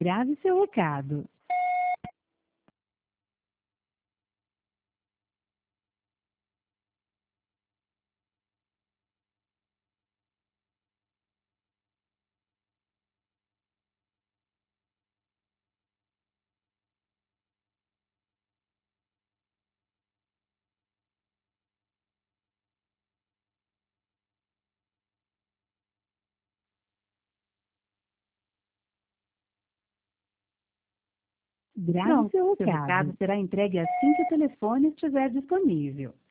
Grave seu recado. Grave Pronto, seu seu recado recado. será entregue assim que o telefone estiver disponível.